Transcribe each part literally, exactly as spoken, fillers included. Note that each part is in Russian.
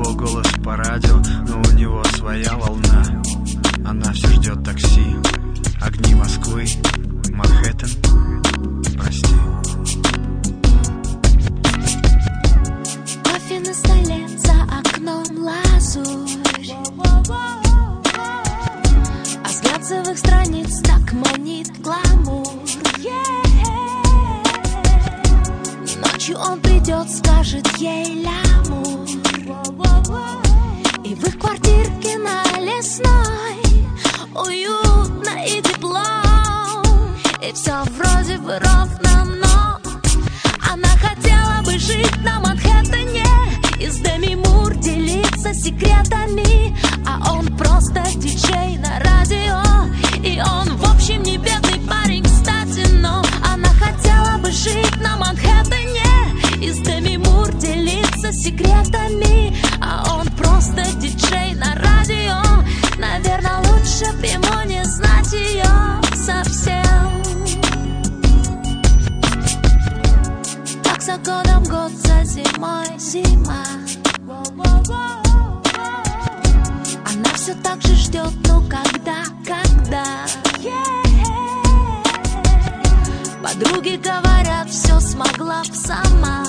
его голос по радио, но у него своя волна. Она все ждет такси. Огни Москвы, Манхэттен, прости. Кофе на столе, за окном лазурь, а взгляд живых страниц так манит гламур. Ночью он придет, скажет ей лямур, и в их квартирке на Лесной уютно и тепло, и все вроде бы ровно, но она хотела бы жить на Манхэттене и с Деми Мур делиться секретами, а он просто диджей на радио, и он в общем не бедный парень, кстати, но она хотела бы жить на Манхэттене и с Деми Мур делиться секретами, а он просто диджей на радио. Наверное, лучше б ему не знать ее совсем. Так за годом год, за зимой зима. Она все так же ждет, ну когда, когда. Подруги говорят, все смогла б сама.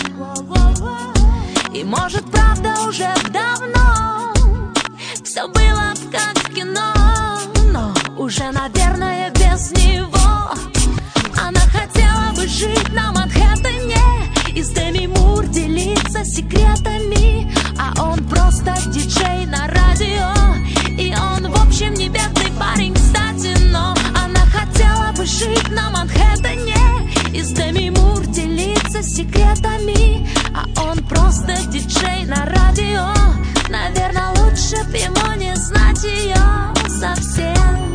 И может правда уже давно все было б как в кино, но уже, наверное, без него. Она хотела бы жить на Манхэттене и с Деми Мур делиться секретами, а он просто диджей на радио, и он в общем не бедный парень, кстати, но она хотела бы жить на Манхэттене и с Деми Мур делиться секретами, а он просто диджей на радио. Наверное, лучше б ему не знать ее совсем.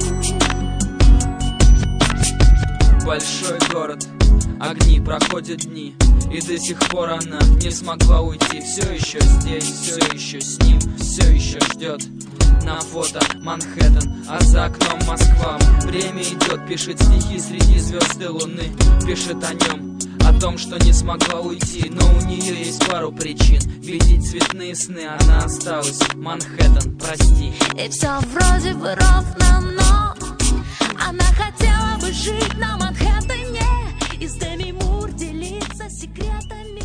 Большой город, огни, проходят дни, и до сих пор она не смогла уйти. Все еще здесь, все еще с ним, все еще ждет. На фото Манхэттен, а за окном Москва. Время идет, пишет стихи среди звезд и луны. Пишет о нем, о том, что не смогла уйти, но у нее есть пару причин видеть цветные сны. Она осталась, Манхэттен, прости. И все вроде бы ровно, но она хотела бы жить на Манхэттене и с Деми Мур делиться секретами.